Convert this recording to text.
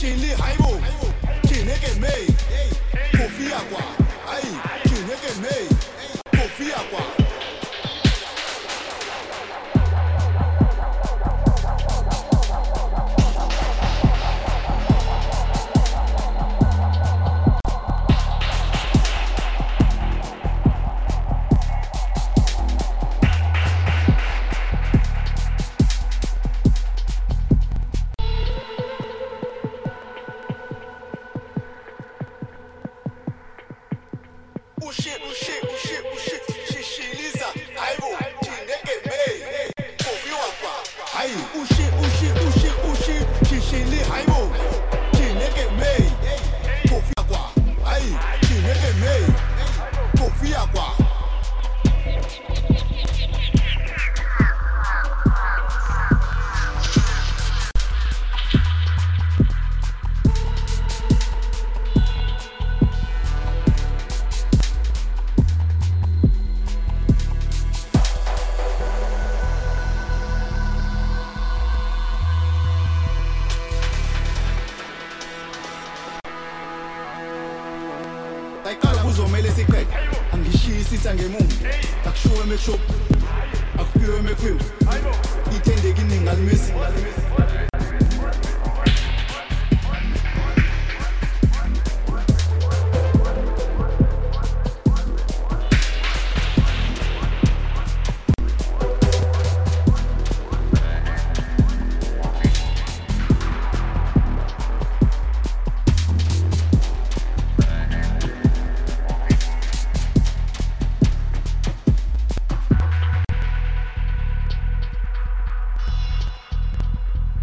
shishili haibo chineke mei kofia kwa ai chineke mei kofia kwa shishiliza haibo chineke mei kofia kwa ai shishili haibo chineke mei kofia kwa ai chineke mei kofia kwa Taikala kuzomele siqede angishisi sangemuva akushuwe mekusho akuphiwe mekwiwe ithendekini ngalimisi